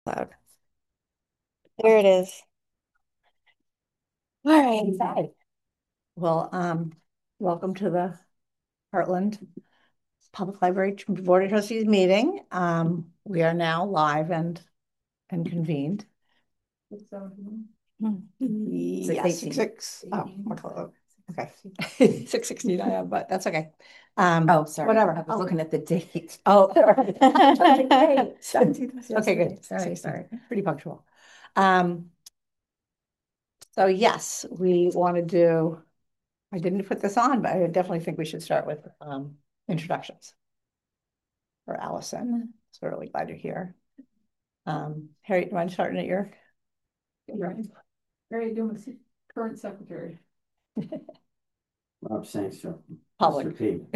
Loud. There it is. All right. Hi. Well, welcome to the Heartland Public Library Board of Trustees meeting. We are now live and convened. Yes, 6:18. six. Oh, okay. 6:69, but that's okay. Oh, sorry. Whatever. I was looking at the date. Oh, Hey, 17th was okay, yesterday. good. Sorry, 16. sorry. Pretty punctual. Um, so yes, we want to do. I didn't put this on, but I definitely think we should start with introductions for Allison. So really glad you're here. Harry, do you mind starting at your Right. Very doing with current secretary. Rob Sangster. public? Mr. P.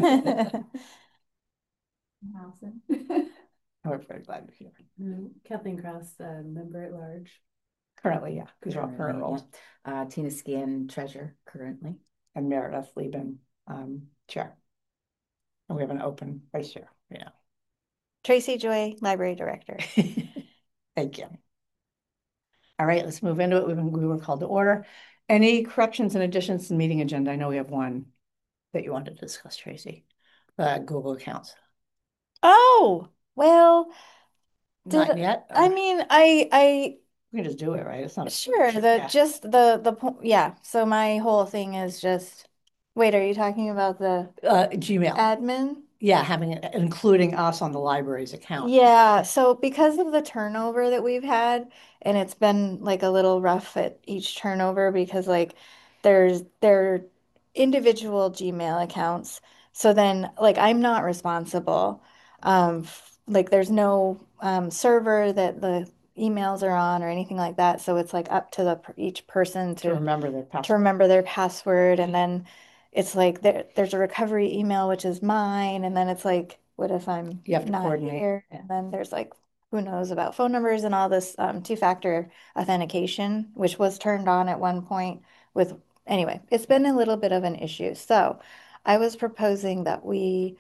Allison. We're very glad you're here. Kathleen Cross, member at large. Currently, yeah, because you're all current roles. Tina Scan, treasurer currently. And Meredith Lieben, chair. And we have an open vice chair. Yeah. Tracy Joy, library director. Thank you. All right, let's move into it. We were called to order. Any corrections and additions to the meeting agenda? I know we have one that you wanted to discuss, Tracy. Google accounts. Oh, well, Not yet. I mean, I We can just do it, right? It's not a sure yeah. just the point. Yeah. So my whole thing is just, wait, are you talking about the Gmail. admin? Yeah, having it, including us on the library's account. Yeah, so because of the turnover that we've had, and it's been like a little rough at each turnover because like they're individual Gmail accounts. So then like I'm not responsible. Like there's no server that the emails are on or anything like that. So it's like up to each person To remember their to password. remember their password, and then it's like there's a recovery email, which is mine, and then it's like, what if I'm You have to not coordinate. here? And then there's like, who knows about phone numbers and all this two-factor authentication, which was turned on at one point with, anyway, it's been a little bit of an issue. So I was proposing that we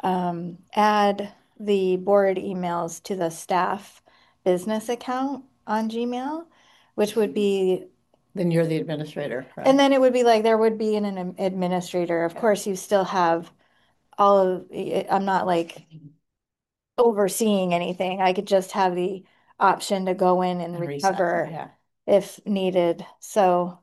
add the board emails to the staff business account on Gmail, which would be Then you're the administrator, right? and then it would be like there would be an administrator. Of course, you still have all of, I'm not like overseeing anything. I could just have the option to go in and reset, recover yeah. if needed. So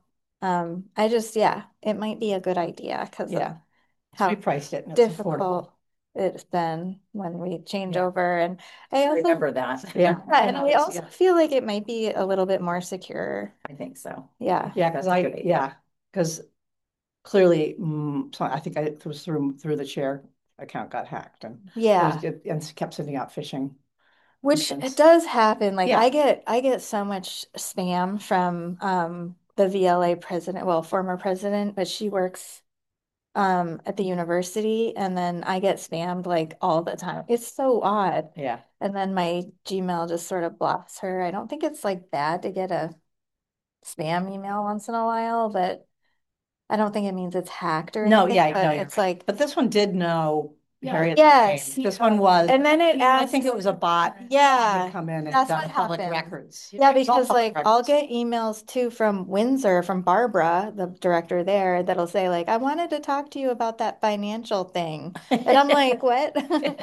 I just, yeah, it might be a good idea because of Yeah. how We priced it and it's affordable. difficult it's been when we change Yeah. over. And I also Remember that. Yeah. yeah, and I also feel like it might be a little bit more secure. I think so. Yeah. Yeah, because clearly, so I think it was through the chair account got hacked and Yeah. and kept sending out phishing. Which links. it does happen. Like Yeah. I get so much spam from the VLA president, well, former president, but she works at the university, and then I get spammed like all the time. It's so odd. Yeah. And then my Gmail just sort of blocks her. I don't think it's like bad to get a spam email once in a while, but I don't think it means it's hacked or No, anything, yeah, but no, it's like, but this one did know Harriet's yes. name. This one was, And then it I asks, think it was a bot. yeah, Would come in and that's done what public happened. records. Yeah, It's all because public like I'll records. get emails too from Windsor, from Barbara, the director there, that'll say like, I wanted to talk to you about that financial thing. And I'm like, what?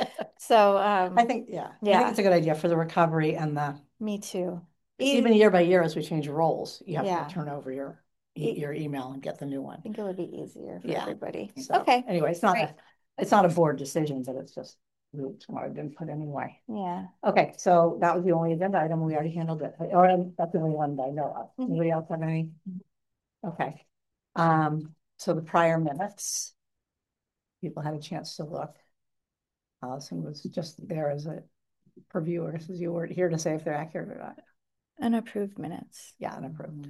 So I think, yeah, I yeah, think it's a good idea for the recovery and me too. even year by year as we change roles, you have Yeah. to turn over your email and get the new one. I think it would be easier for Yeah. everybody. So Okay. anyway, it's not a board decision, but it's just we wanted input anyway. Yeah. Okay, so that was the only agenda item. We already handled it. Or that's the only one that I know of. Anybody else have any? Okay. So the prior minutes, people had a chance to look. Allison was just there as a previewer, since you weren't here to say if they're accurate or not. Unapproved minutes. Yeah, unapproved.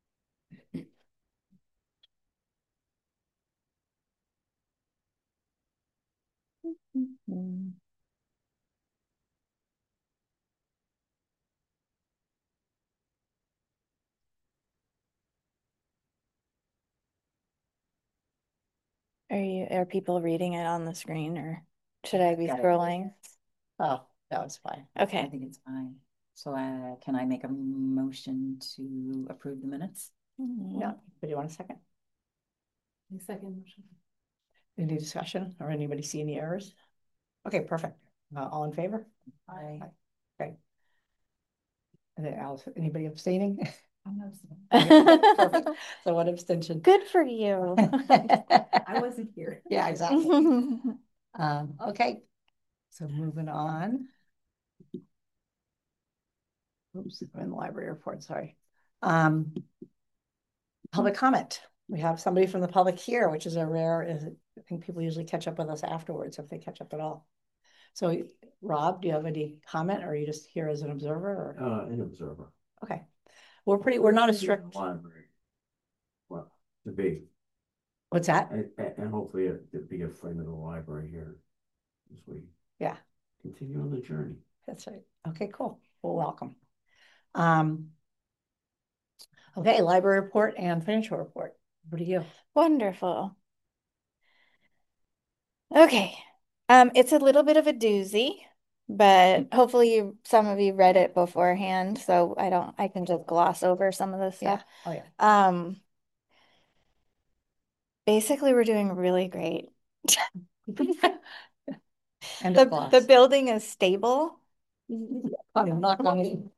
Are people reading it on the screen, or should I be scrolling? Oh, that was fine. I Okay. think it's fine. So can I make a motion to approve the minutes? Yeah, but do you want a second? Second motion. Any discussion or anybody see any errors? Okay, perfect. All in favor? Aye. Okay. And then Alice, anybody abstaining? I'm not. Perfect. So one abstention. Good for you. I wasn't here. Yeah, exactly. Okay. So moving on. Oops, I'm in the library report, sorry. Public comment. We have somebody from the public here, which is a rare, I think people usually catch up with us afterwards if they catch up at all. So Rob, do you have any comment or are you just here as an observer or? An observer. Okay. We're not a strict. Library. Well, to be, What's that? and hopefully to be a friend of the library here as we Yeah, continue on the journey. that's right. Okay, cool. Well, welcome. Okay, library report and financial report. What do you? Wonderful. Okay. It's a little bit of a doozy, but hopefully some of you read it beforehand, so I can just gloss over some of this Yeah. stuff. Oh, yeah. Basically we're doing really great. And The building is stable. I'm not going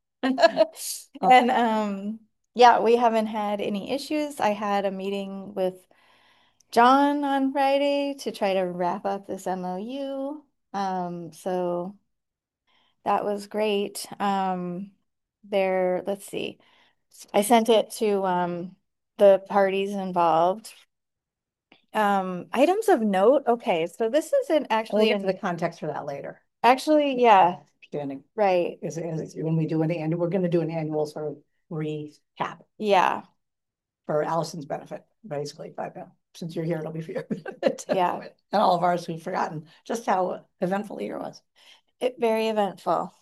And yeah, we haven't had any issues. I had a meeting with John on Friday to try to wrap up this MOU. So that was great. Let's see. I sent it to the parties involved. Items of note. Okay, so this isn't We'll actually get to the context for that later. actually, yeah, Understanding right. is when we do an annual, we're going to do an annual sort of recap Yeah. for Allison's benefit, basically. But since you're here, it'll be for your benefit. Yeah. And all of ours who've forgotten just how eventful the year was. Very eventful.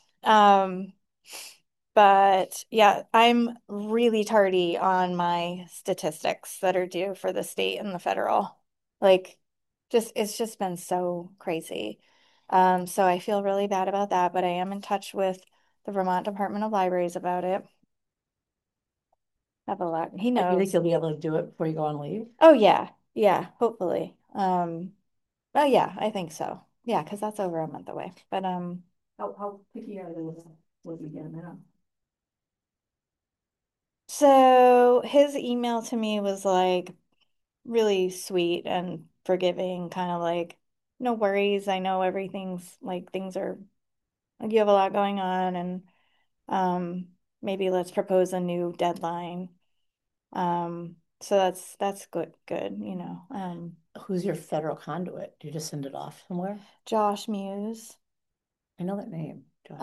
But yeah, I'm really tardy on my statistics that are due for the state and the federal. Like, it's just been so crazy. So I feel really bad about that, but I am in touch with the Vermont Department of Libraries about it. Have a lot. He You think knows. you'll be able to do it before you go on leave? Oh yeah, yeah, hopefully. Oh yeah, I think so. Yeah, because that's over a month away. But How picky are they with what we get now? so his email to me was like really sweet and forgiving, kind of like, no worries. I know everything's like things are like you have a lot going on and maybe let's propose a new deadline. So that's good, you know. Who's your federal conduit? Do you just send it off somewhere? Josh Muse. I know that name.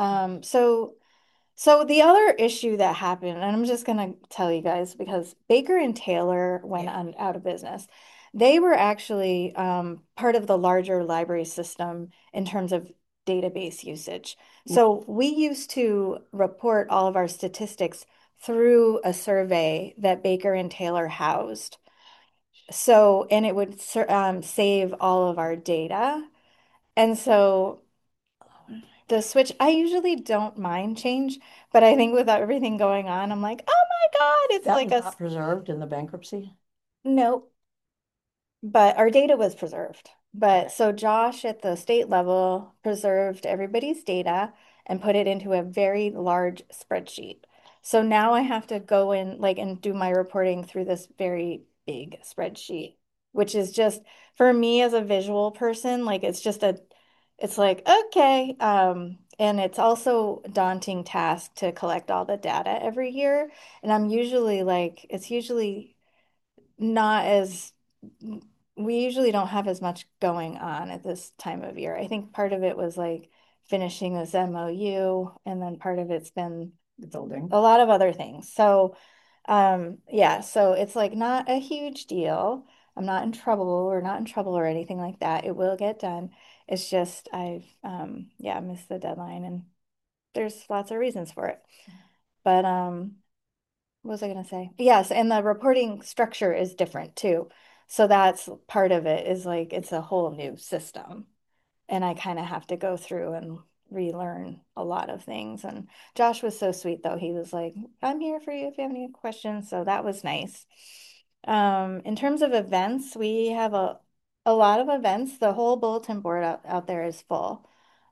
So the other issue that happened, and I'm just gonna tell you guys because Baker and Taylor went out of business. They were actually part of the larger library system in terms of database usage. So we used to report all of our statistics through a survey that Baker and Taylor housed. So, and it would save all of our data. And so the switch, I usually don't mind change, but I think with everything going on, I'm like, oh my God, it's That like was not preserved in the bankruptcy. nope. But our data was preserved. But so Josh at the state level preserved everybody's data and put it into a very large spreadsheet. So now I have to go in like and do my reporting through this very big spreadsheet, which is just for me as a visual person, like it's like okay. And it's also a daunting task to collect all the data every year. And I'm usually like it's usually not as we usually don't have as much going on at this time of year. I think part of it was like finishing this MOU, and then part of it's been The building. a lot of other things. So, yeah, so it's like not a huge deal. I'm not in trouble or not in trouble or anything like that. It will get done. It's just I've yeah, missed the deadline and there's lots of reasons for it. But what was I going to say? Yes, and the reporting structure is different too. So that's part of it is like it's a whole new system. And I kind of have to go through and relearn a lot of things. And Josh was so sweet though. He was like, I'm here for you if you have any questions. So that was nice. In terms of events, we have a lot of events. The whole bulletin board out there is full.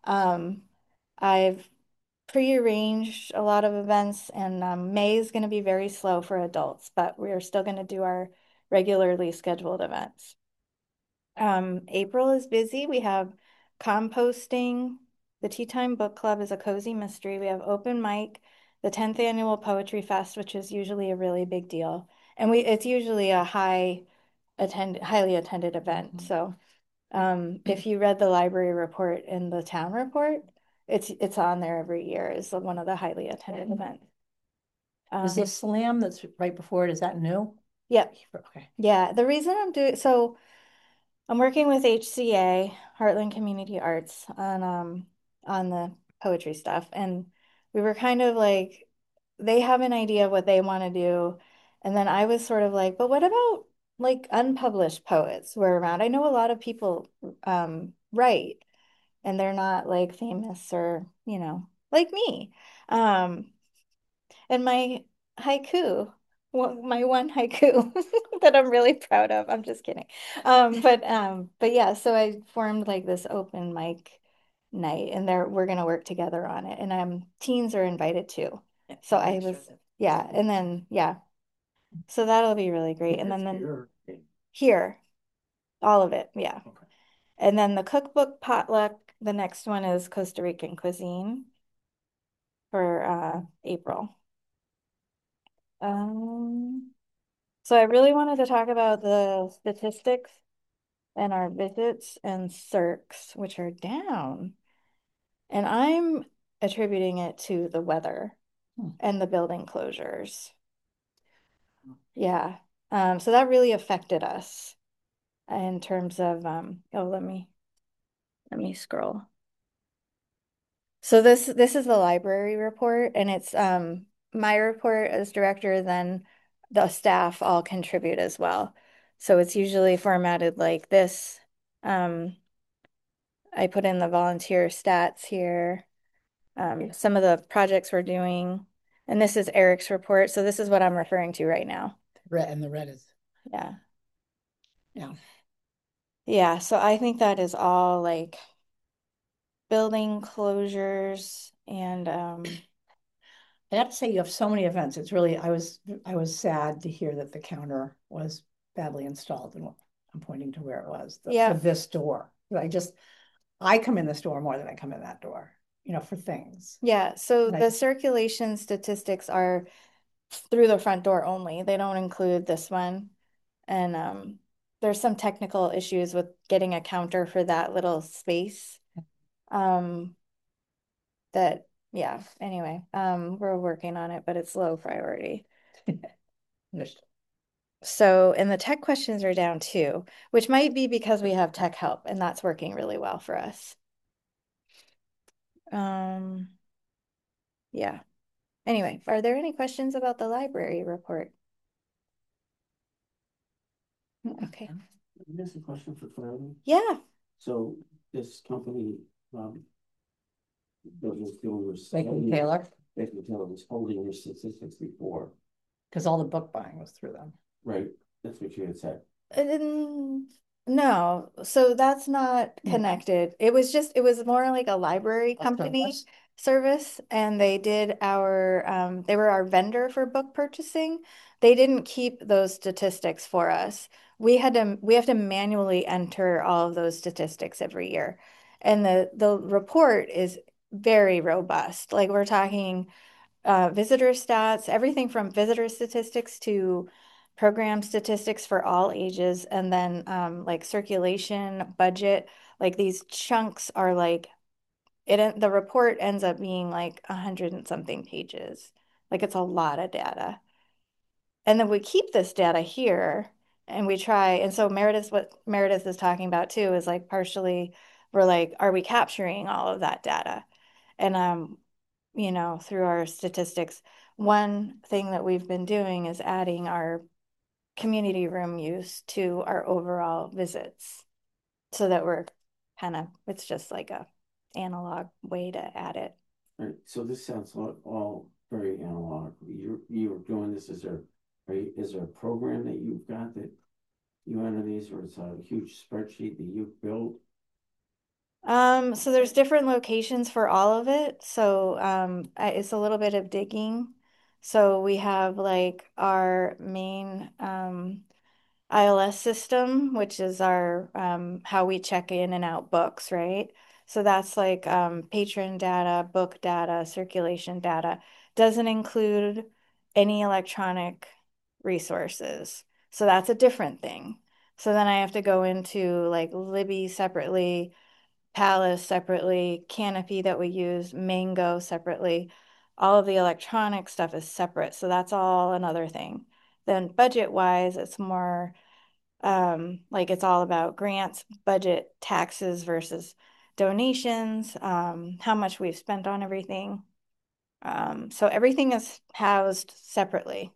I've prearranged a lot of events, and May is going to be very slow for adults, but we're still going to do our regularly scheduled events. April is busy. We have composting. The Tea Time Book Club is a cozy mystery. We have open mic, the 10th annual Poetry Fest, which is usually a really big deal. And it's usually a highly attended event. So if you read the library report and the town report, it's on there every year as one of the highly attended events. Is the slam that's right before it, is that new? Yeah. Okay. Yeah. The reason I'm working with HCA, Heartland Community Arts, on the poetry stuff. And we were kind of like, they have an idea of what they want to do. And then I was sort of like, but what about like unpublished poets who are around? I know a lot of people write and they're not like famous or, like me. Um, and my haiku, my one haiku that I'm really proud of. I'm just kidding. But yeah, so I formed like this open mic night, and we're gonna work together on it. And teens are invited too. So I was yeah, and then yeah, so that'll be really great. And then here, all of it, yeah. Okay. And then the cookbook potluck. The next one is Costa Rican cuisine for April. So I really wanted to talk about the statistics and our visits and circs, which are down. And I'm attributing it to the weather and the building closures. Yeah. So that really affected us in terms of let me scroll. So this is the library report, and it's my report as director, then the staff all contribute as well. So it's usually formatted like this. I put in the volunteer stats here, some of the projects we're doing, and this is Eric's report. So this is what I'm referring to right now. Red, and the red is, Yeah. yeah. Yeah, so I think that is all like building closures and I have to say, you have so many events. It's really, I was sad to hear that the counter was badly installed, and I'm pointing to where it was, Yeah. for this door. I come in this door more than I come in that door, for things. Yeah, so And the circulation statistics are through the front door only. They don't include this one. And there's some technical issues with getting a counter for that little space. That yeah, anyway, we're working on it, but it's low priority. So, and the tech questions are down too, which might be because we have tech help and that's working really well for us. Yeah. Anyway, are there any questions about the library report? Okay. Here's a question for clarity. Yeah. So this company, that was doing was Baker Taylor, Baker Taylor was holding your statistics before, because all the book buying was through them. right? That's what you had said. No, so that's not connected. It was more like a library company service, and they were our vendor for book purchasing. They didn't keep those statistics for us. We have to manually enter all of those statistics every year. And the report is very robust. Like we're talking visitor stats, everything from visitor statistics to program statistics for all ages, and then like circulation, budget, like these chunks are like the report ends up being like 100 and something pages. Like it's a lot of data. And then we keep this data here and we try, and so what Meredith is talking about too is like partially we're like, are we capturing all of that data? And through our statistics, one thing that we've been doing is adding our community room use to our overall visits so that it's just like a analog way to add it. Right, so this sounds all very analog. You're doing this, is there a program that you've got that you enter these, or it's a huge spreadsheet that you've built? So there's different locations for all of it. So it's a little bit of digging. So we have like our main ILS system, which is our how we check in and out books, right? So that's like patron data, book data, circulation data. Doesn't include any electronic resources. So that's a different thing. So then I have to go into like Libby separately, Palace separately, Canopy that we use, Mango separately. All of the electronic stuff is separate. So that's all another thing. Then budget wise, it's more like it's all about grants, budget, taxes versus donations, how much we've spent on everything. So everything is housed separately.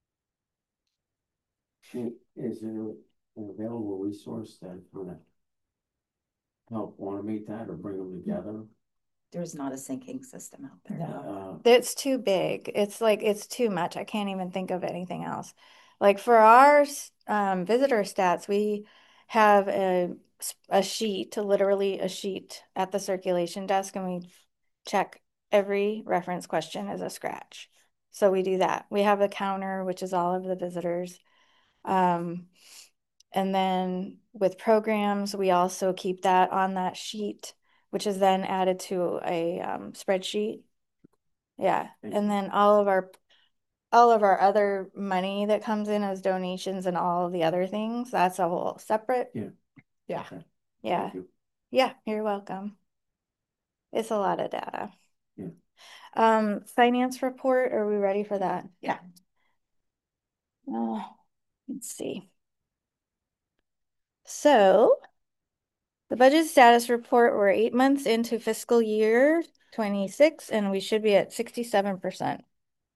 Is there an available resource that kind of help automate that or bring them together? There's not a syncing system out there. No. It's too big. It's like it's too much. I can't even think of anything else. Like for our visitor stats, we have a sheet, literally a sheet at the circulation desk, and we check every reference question as a scratch. So we do that. We have a counter, which is all of the visitors. Um, and then with programs, we also keep that on that sheet, which is then added to a spreadsheet. Yeah. And then all of our other money that comes in as donations and all of the other things, that's a whole separate. Yeah. Yeah. Okay. Yeah. Thank you. Yeah, you're welcome. It's a lot of data. Yeah. Finance report, are we ready for that? Yeah. Let's see. So the budget status report, we're 8 months into fiscal year 26, and we should be at 67%.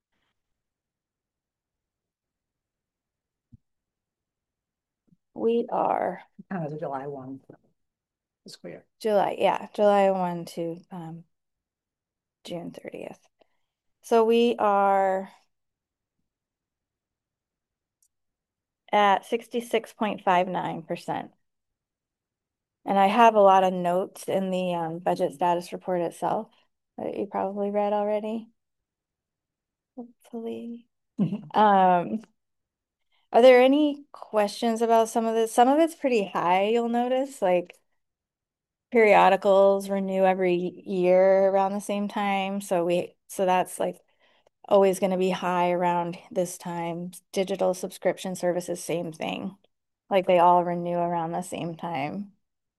We are Kind of the July 1. It's clear. July 1 to June 30th. So we are at 66.59%. And I have a lot of notes in the budget status report itself that you probably read already. Hopefully. Are there any questions about some of this? Some of it's pretty high, you'll notice, like periodicals renew every year around the same time. So that's like always going to be high around this time. Digital subscription services, same thing. Like they all renew around the same time.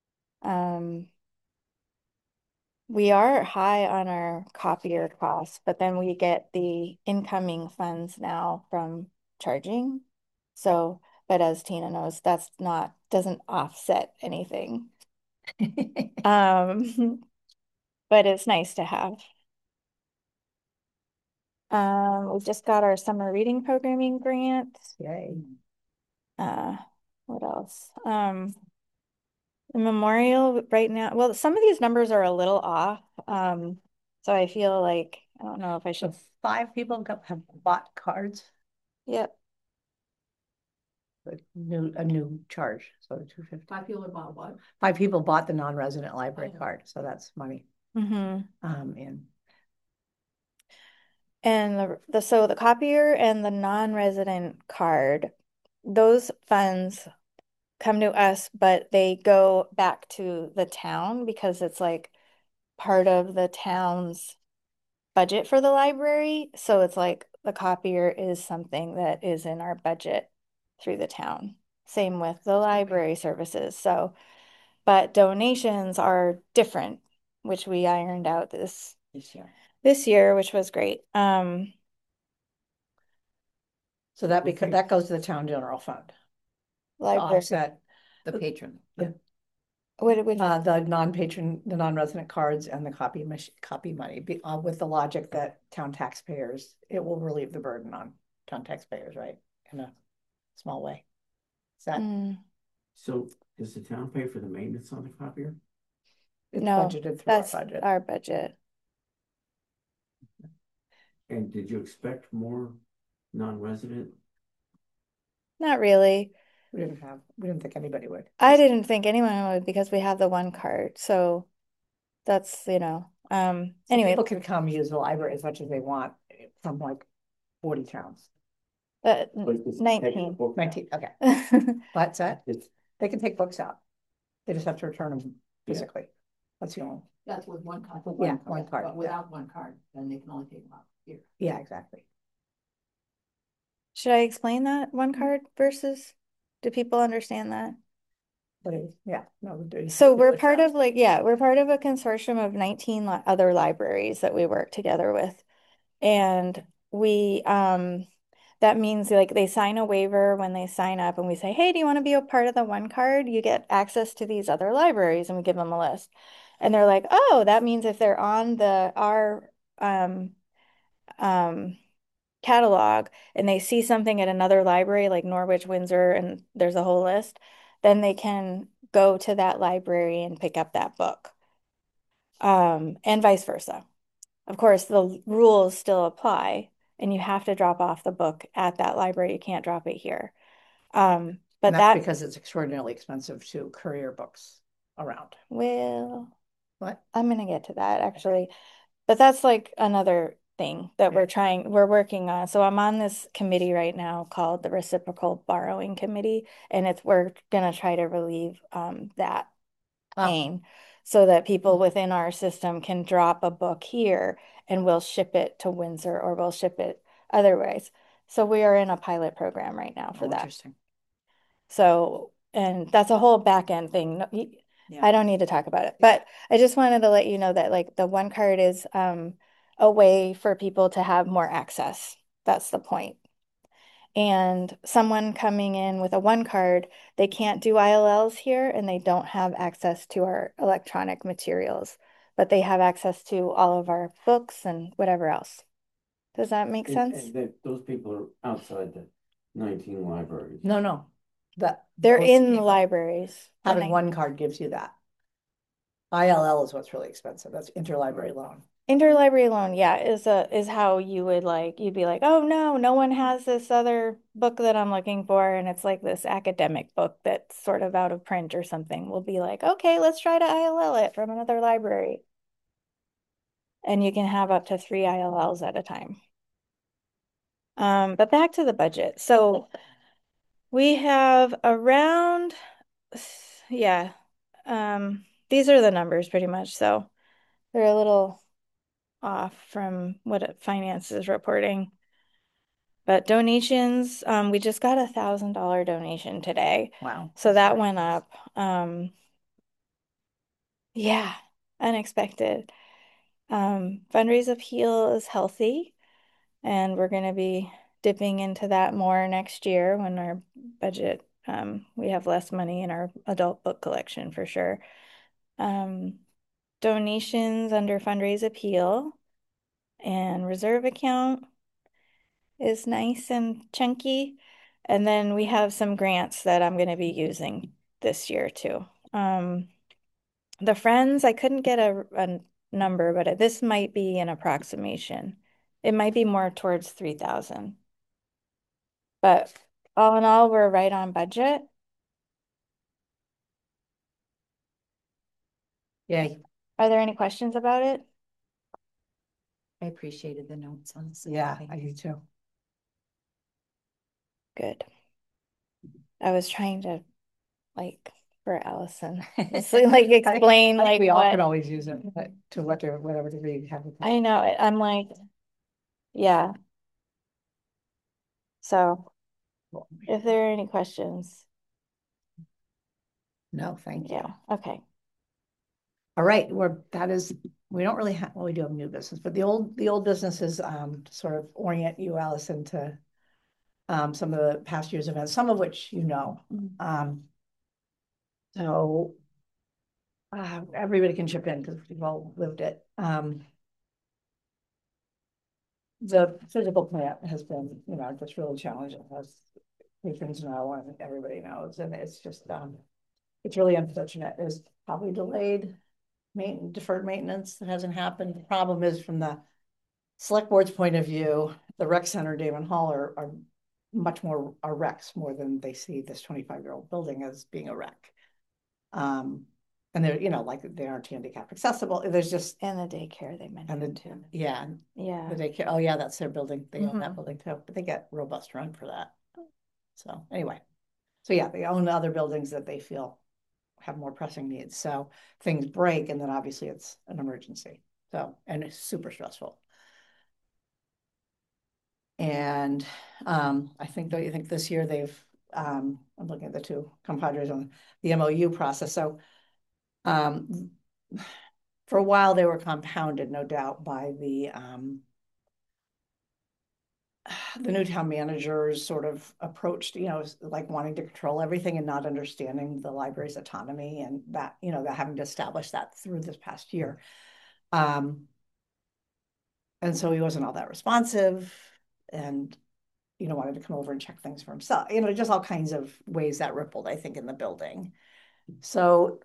We are high on our copier costs, but then we get the incoming funds now from charging. So, but as Tina knows, doesn't offset anything. But it's nice to have. We've just got our summer reading programming grant. Yay. What else? The memorial right now, well, some of these numbers are a little off. So I feel like I don't know if I should. So 5 people have bought cards. Yep. A new charge. So 250. 5 people bought what? 5 people bought the non-resident library card. So that's money. And so the copier and the non-resident card, those funds come to us, but they go back to the town because it's like part of the town's budget for the library. So it's like the copier is something that is in our budget through the town. Same with the library services. So, but donations are different, which we ironed out this year, which was great. So that goes to the town general fund. Library. Offset The patron. Yeah. The non-resident cards and the copy money, with the logic that town taxpayers, it will relieve the burden on town taxpayers, right? In a small way. Is that So does the town pay for the maintenance on the copier? It's No, budgeted through our that's budget. our budget. And did you expect more non-resident? Not really. We didn't think anybody would. I didn't think anyone would because we have the one card. So that's, So anyway, people can come use the library as much as they want from like 40 towns. but But it's 19. book 19, okay. So What's that? It's, They can take books out. They just have to return them Yeah. physically. That's the only, That's with one card. Yeah, one card, But yeah. without one card, then they can only take them out here. yeah, exactly. should I explain that one card versus, do people understand that? But yeah, no. So we're part of we're part of a consortium of 19 other libraries that we work together with. And we, that means like they sign a waiver when they sign up and we say, hey, do you want to be a part of the one card? You get access to these other libraries, and we give them a list. And they're like, oh, that means if they're on our catalog and they see something at another library like Norwich, Windsor, and there's a whole list, then they can go to that library and pick up that book. And vice versa. Of course, the rules still apply, and you have to drop off the book at that library. You can't drop it here. But that's because it's extraordinarily expensive to courier books around. well, What? I'm gonna get to that actually. But that's like another thing that we're working on. So I'm on this committee right now called the Reciprocal Borrowing Committee, and we're gonna try to relieve that pain so that people within our system can drop a book here and we'll ship it to Windsor or we'll ship it other ways. So we are in a pilot program right now for that. Interesting. So, and that's a whole back end thing. Yeah. I don't need to talk about it, but I just wanted to let you know that like the one card is a way for people to have more access. That's the point. And someone coming in with a one card, they can't do ILLs here and they don't have access to our electronic materials, but they have access to all of our books and whatever else. Does that make sense? and that those people are outside the 19 libraries. No. They're those in the people- libraries. Having one card gives you that. ILL is what's really expensive. That's interlibrary loan. Interlibrary loan, yeah, is how you would you'd be like, oh no one has this other book that I'm looking for, and it's like this academic book that's sort of out of print or something. We'll be like, okay, let's try to ILL it from another library. And you can have up to 3 ILLs at a time. But back to the budget. So we have around, yeah, these are the numbers pretty much. So they're a little off from what finance is reporting. But donations, we just got $1,000 donation today. Wow. So that went up. Yeah, unexpected. Fundraise appeal is healthy, and we're going to be dipping into that more next year when our budget, we have less money in our adult book collection for sure. Donations under fundraise appeal and reserve account is nice and chunky. And then we have some grants that I'm going to be using this year too. The Friends, I couldn't get a number, but this might be an approximation. It might be more towards 3,000. But all in all, we're right on budget. Yay. Are there any questions about it? I appreciated the notes on this. Yeah, I do too. Good. I was trying to for Allison, so, explain I think we all what can always use it to whatever degree you have. I know it. I'm like, yeah. So if there are any questions, No, thank you. yeah, okay. All right, we don't really have, well, we do have new business, but the old business is to sort of orient you, Allison, to some of the past year's events, some of which you know. So everybody can chip in because we've all lived it. The physical plant has been, just really challenging, as patrons know and everybody knows, and it's just it's really unfortunate. It's probably delayed deferred maintenance that hasn't happened. The problem is from the select board's point of view, the rec center, Damon Hall are much more are recs more than they see this 25-year-old building as being a rec. And they're, like they aren't handicap accessible. There's just, And the daycare they mentioned too. yeah, Yeah. the daycare. Oh yeah, that's their building. They own that Mhm. building too, but they get robust run for that. So anyway, so yeah, they own other buildings that they feel have more pressing needs. So things break, and then obviously it's an emergency. So, and it's super stressful. And I think this year they've I'm looking at the two compadres on the MOU process. So for a while they were compounded, no doubt, by the new town managers sort of approached, like wanting to control everything and not understanding the library's autonomy, and that, that having to establish that through this past year. And so he wasn't all that responsive, and wanted to come over and check things for himself. Just all kinds of ways that rippled, I think, in the building. So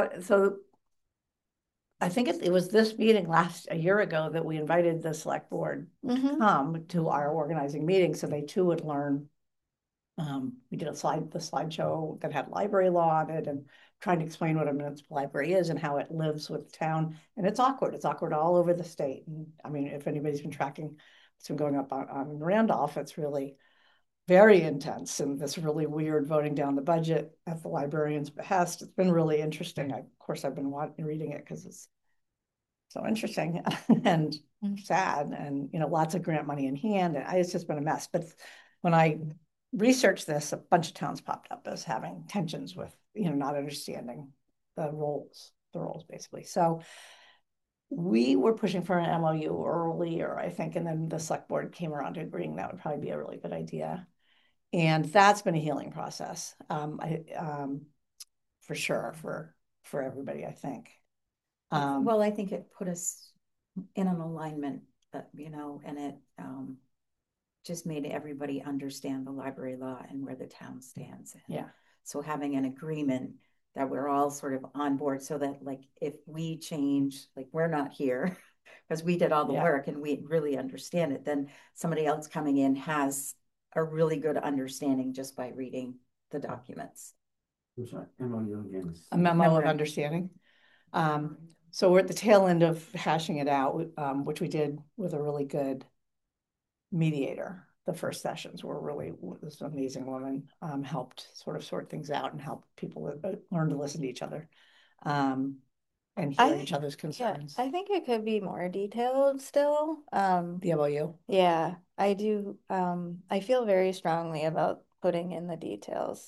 I think it was this meeting a year ago that we invited the select board to come to our organizing meeting, so they too would learn. We did the slideshow that had library law on it, and trying to explain what a municipal library is and how it lives with the town. And it's awkward. It's awkward all over the state. And I mean, if anybody's been tracking what's been going up on Randolph, it's really very intense, and this really weird voting down the budget at the librarian's behest. It's been really interesting. Of course, I've been reading it because it's so interesting and sad, and lots of grant money in hand, and it's just been a mess. But when I researched this, a bunch of towns popped up as having tensions with not understanding the roles basically. So we were pushing for an MOU earlier, I think, and then the select board came around to agreeing that would probably be a really good idea. And that's been a healing process, for sure, for everybody, I think. Well, I think it put us in an alignment, and it just made everybody understand the library law and where the town stands. Yeah. So having an agreement that we're all sort of on board, so that like if we change, like we're not here because we did all the work and we really understand it, then somebody else coming in has a really good understanding just by reading the documents. I'm sorry, MOU again. A memo of understanding. So we're at the tail end of hashing it out, which we did with a really good mediator. The first sessions were really, this amazing woman helped sort of sort things out and help people learn to listen to each other, and hear each other's concerns. I think it could be more detailed still. The MOU. Yeah, I do. I feel very strongly about putting in the details.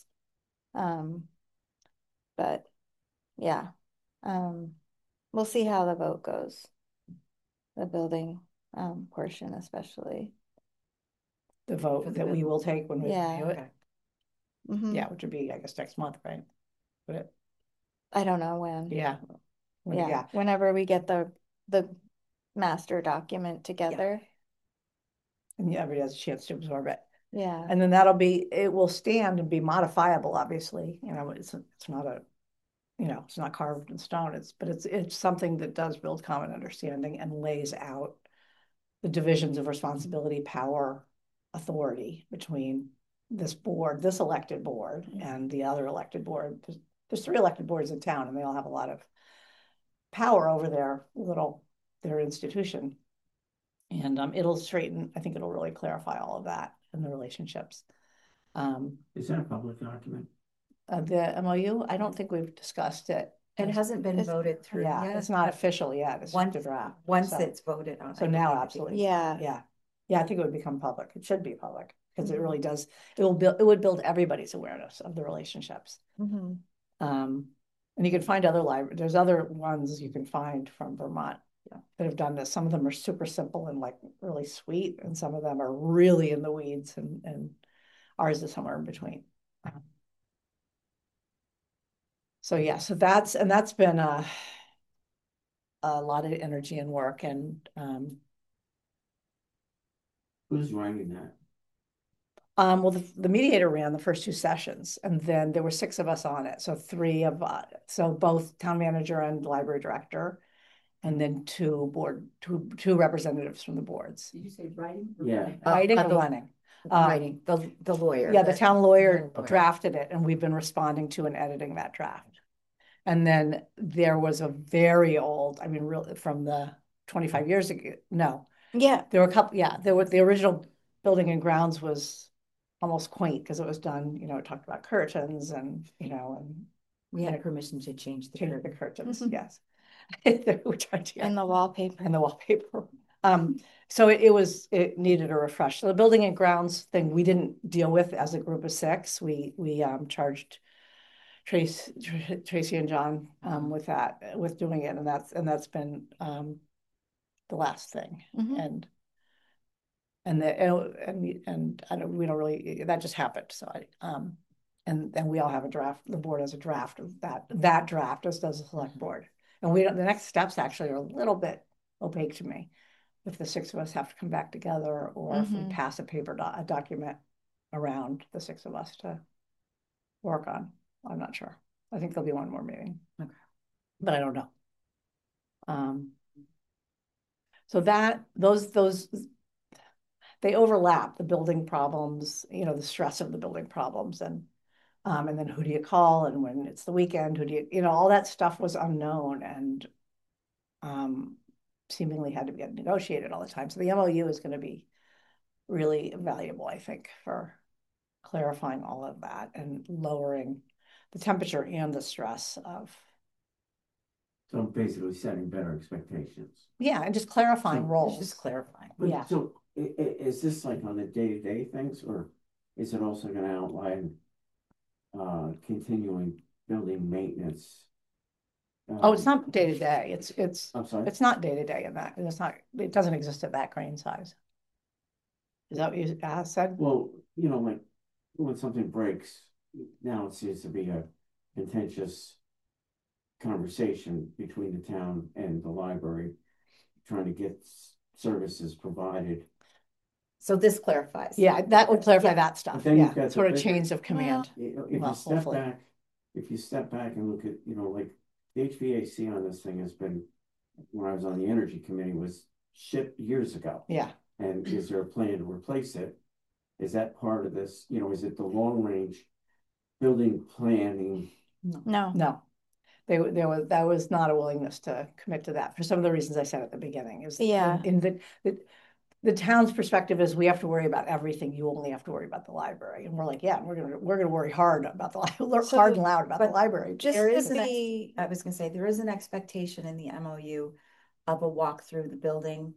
But yeah, we'll see how the vote goes. The building portion especially. The vote that we will take when we review it. Yeah, which would be, I guess, next month, right? But I don't know when. Yeah. Whenever we get the master document together. And everybody has a chance to absorb it. Yeah. And then it will stand and be modifiable, obviously. It's not it's not carved in stone. But it's something that does build common understanding and lays out the divisions of responsibility, power, authority between this elected board, and the other elected board. There's 3 elected boards in town, and they all have a lot of power over their institution. And I think it'll really clarify all of that and the relationships. Is that a public document? The MOU, I don't think we've discussed it. It hasn't been voted through yet. It's not official yet. It's just a draft. Once it's voted on. So now, absolutely. Yeah. I think it would become public. It should be public because it really does. It would build everybody's awareness of the relationships. And you can find other libraries. There's other ones you can find from Vermont that have done this. Some of them are super simple and like really sweet, and some of them are really in the weeds, and ours is somewhere in between. So yeah, so that's been a lot of energy and work, and who's writing that? Well, the mediator ran the first two sessions, and then there were 6 of us on it. So 3 of us, so both town manager and library director, and then two representatives from the boards. Did you say writing? or Yeah. running? Writing or the- running? Writing, the lawyer. Yeah, the town lawyer Okay. drafted it, and we've been responding to and editing that draft. And then there was a very old, I mean, really from the 25 years ago, no, Yeah. there were a couple, yeah, there were the original building and grounds was almost quaint because it was done, it talked about curtains and, and We had permission to change the change the curtain. curtains, Mhm. yes. We tried to, And the wallpaper. and the wallpaper. So it needed a refresh. So the building and grounds thing, we didn't deal with as a group of 6. We charged Tracy and John with doing it, and that's been the last thing. Mhm. And we don't really, that just happened. So and then we all have a draft. The board has a draft of that draft, as does the select board. And the next steps actually are a little bit opaque to me. If the 6 of us have to come back together, or if we Mhm. pass a document around the 6 of us to work on, I'm not sure. I think there'll be one more meeting. Okay. But I don't know. So those they overlap, the building problems, the stress of the building problems, and then who do you call, and when it's the weekend, who do you, all that stuff was unknown and seemingly had to get negotiated all the time. So the MOU is going to be really valuable, I think, for clarifying all of that and lowering the temperature and the stress of. So basically setting better expectations. Yeah, and just clarifying So- roles. Just clarifying. But Yeah. so is this like on the day-to-day things, or is it also gonna outline continuing building maintenance? Oh, it's not day to day. It's I'm sorry? it's not day to day in that. It doesn't exist at that grain size. Is that what you said? Well, like when something breaks, now it seems to be a contentious conversation between the town and the library, trying to get services provided. So this clarifies. Yeah, that would clarify Yeah. that stuff. But then you've Yeah, got sort the of bigger- chains of command. If Well, you step hopefully. back, and look at, like the HVAC on this thing has been, when I was on the energy committee, was shipped years ago. Yeah. And is there a plan to replace it? Is that part of this, is it the long range building planning? No. No. That was not a willingness to commit to that for some of the reasons I said at the beginning. Is Yeah. in the town's perspective is we have to worry about everything. You only have to worry about the library. And we're like, yeah, we're gonna worry hard about the So, hard and loud about the but library. Just There to is be, I was gonna say, there is an expectation in the MOU of a walk through the building.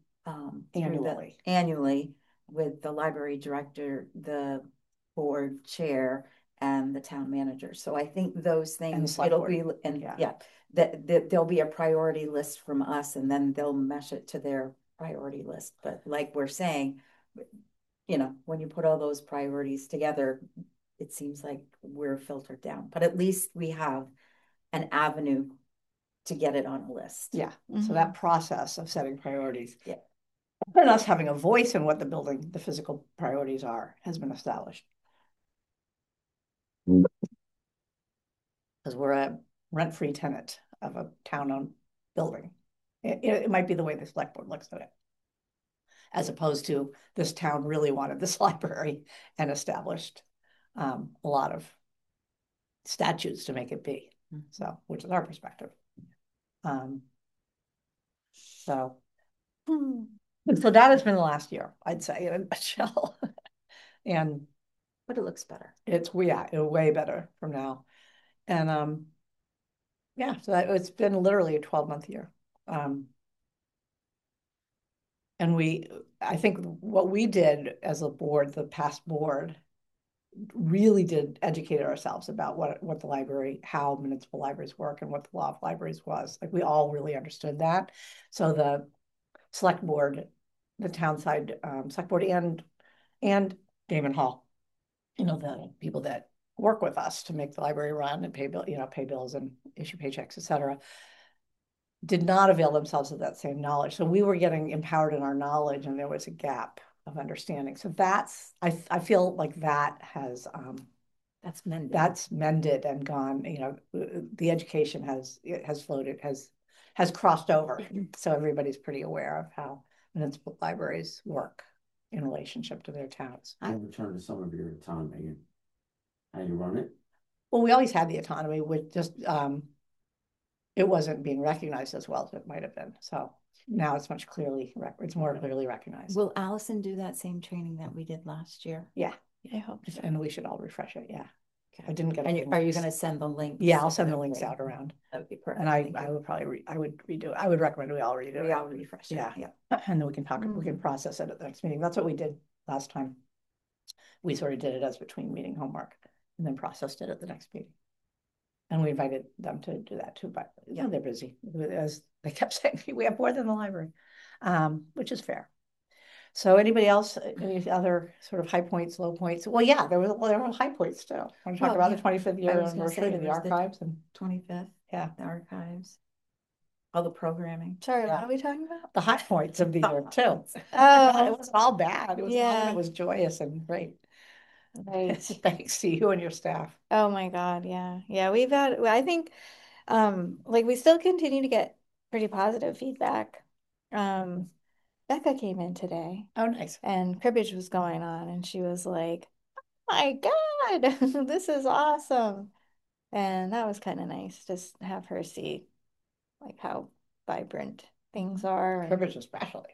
Annually with the library director, the board chair, and the town manager. So I think those things, select it'll board. be, and Yeah. yeah, that there'll be a priority list from us, and then they'll mesh it to their priority list. But like we're saying, when you put all those priorities together, it seems like we're filtered down, but at least we have an avenue to get it on a list. Yeah. Mhm. So that process of setting priorities. Yeah. And us having a voice in what the physical priorities are, has been established. Because we're a rent-free tenant of a town-owned building. It might be the way the select board looks at it. As opposed to this town really wanted this library and established a lot of statutes to make it be. So, which is our perspective. So that has been the last year, I'd say, in a nutshell. But it looks better. It's way better from now. And so it's been literally a 12-month year. And I think what we did as a board, the past board, really did educate ourselves about what the library, how municipal libraries work, and what the law of libraries was. Like, we all really understood that. So the select board, the town side select board, and Damon Hall, the people that work with us to make the library run and pay bills and issue paychecks, etc., did not avail themselves of that same knowledge. So we were getting empowered in our knowledge, and there was a gap of understanding. So I feel like That's mended. that's mended and gone, the education has floated, has crossed over. So everybody's pretty aware of how municipal libraries work in relationship to their towns. I return to some of your autonomy and how you run it. Well, we always had the autonomy with just, it wasn't being recognized as well as it might have been. So now it's it's more clearly recognized. Will Allison do that same training that we did last year? Yeah. I hope so. And we should all refresh it. Yeah. I didn't get. And are you going to send the link? Yeah, I'll send the links out around. That would be perfect. And I would probably, I would redo it. I would recommend we all redo it. We all refresh it. Yeah. Yeah. And then we can we can process it at the next meeting. That's what we did last time. We sort of did it as between meeting homework and then processed it at the next meeting. And we invited them to do that too, but yeah, they're busy. As they kept saying, we have more than the library, which is fair. So anybody else, any other sort of high points, low points? Well, yeah, there were high points too. Want to talk about the 25th year anniversary of the archives and 25th. Yeah, the archives, all the programming. Sorry, what are we talking about? the high points of the year too. It Oh, wasn't all bad. It was Yeah. It was joyous and great. right. Thanks to you and your staff. Oh my God, yeah. Yeah, I think like we still continue to get pretty positive feedback. Becca came in today Oh, nice. and cribbage was going on and she was like, "Oh my God, this is awesome." And that was kind of nice just to have her see like how vibrant things are. Cribbage especially.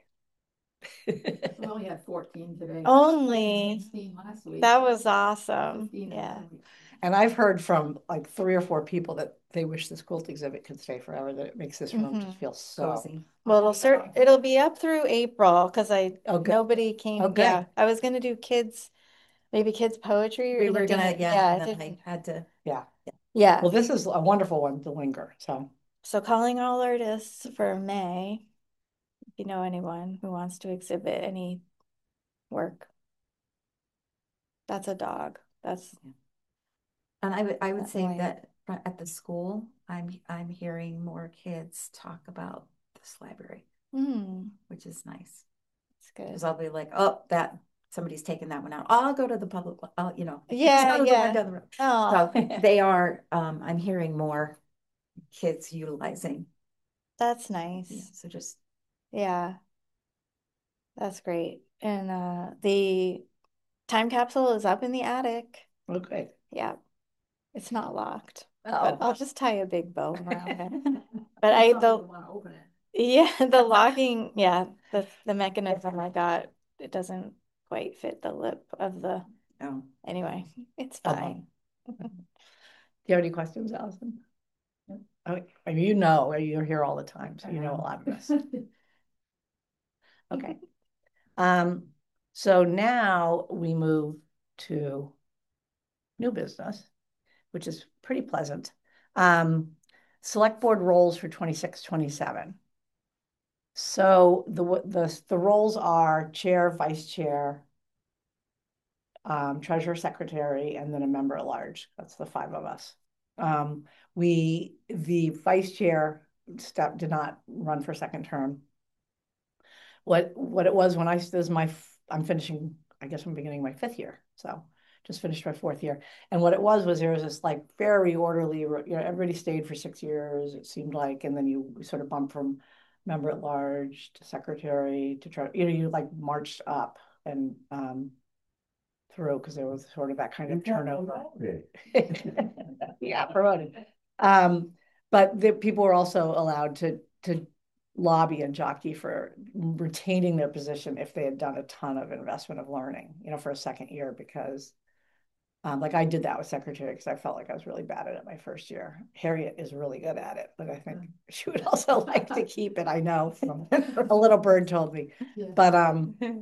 We only had 14 today. Only 16 last week. that was awesome. 15 Yeah. last week. And I've heard from like 3 or 4 people that they wish this quilt exhibit could stay forever, that it makes this room just feel so Cozy. Well, it'll be up through April because Oh, good. nobody came. Oh, good. Yeah, I was gonna do maybe kids poetry. We and were it gonna, didn't- yeah, it and then didn't- I had to. yeah. Well, this is a wonderful one to linger. So calling all artists for May. If you know anyone who wants to exhibit any work, that's a dog. That's And I would That's say why- that at the school, I'm hearing more kids talk about this library, which is nice. it's good. Because I'll be like, oh, that somebody's taking that one out. I'll go to the public, Yeah, the one yeah. down the road. Oh, So they are, I'm hearing more kids utilizing. that's nice. Yeah, so just Yeah, that's great. And the time capsule is up in the attic. Okay. Yeah, it's not locked. Oh. But I'll just tie a big bow around it. Some But people want to open it. yeah, the locking, the mechanism I got, it doesn't quite fit the lip of the. oh. Anyway, it's Uh-huh. fine. Do you have any questions, Allison? Oh, I mean, you're here all the time, so you know a lot of this. Okay. So now we move to new business, which is pretty pleasant. Select board roles for 26, 27. So the roles are chair, vice chair, treasurer, secretary, and then a member at large. That's the 5 of us. The vice chair did not run for second term. What it was when I'm finishing, I guess I'm beginning my 5th year. So just finished my 4th year. And what it was there was this like very orderly, everybody stayed for 6 years, it seemed like, and then you sort of bump from member at large to secretary to try, you like marched up and through because there was sort of that kind of turnover. Yeah, promoted. But the people were also allowed to lobby and jockey for retaining their position if they had done a ton of investment of learning, for a second year, because like I did that with secretary because I felt like I was really bad at it my first year. Harriet is really good at it, but I think she would also like to keep it. I know a little bird told me, Yeah. but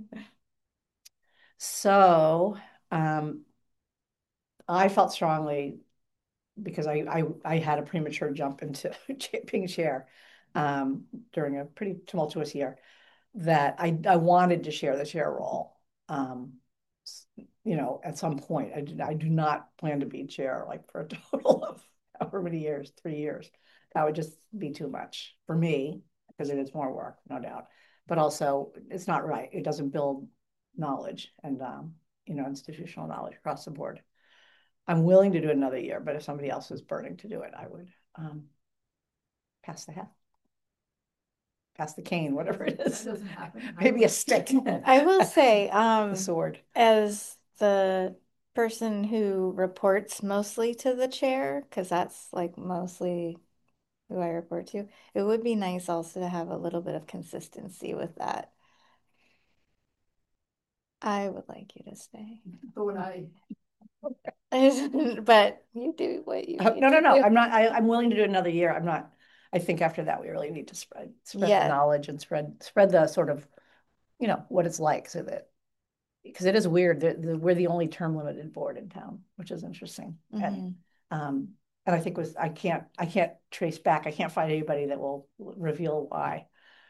so I felt strongly because I had a premature jump into being chair during a pretty tumultuous year that I wanted to share the chair role. At some point, I do not plan to be chair like for a total of however many years, 3 years. That would just be too much for me because it is more work, no doubt. But also, it's not right. It doesn't build knowledge and, institutional knowledge across the board. I'm willing to do it another year, but if somebody else is burning to do it, I would, pass the hat. Pass the cane, whatever it That is. doesn't happen. Maybe a stick. I will say, The sword. as the person who reports mostly to the chair, because that's like mostly who I report to, it would be nice also to have a little bit of consistency with that. I would like you to stay. So would I. But you do what you need No, to do. I'm not, I'm willing to do it another year. I'm not, I think after that, we really need to spread Yeah. the knowledge and spread the sort of, what it's like so that, because it is weird that we're the only term limited board in town, which is interesting. Mhm. And I think I can't trace back, I can't find anybody that will reveal why.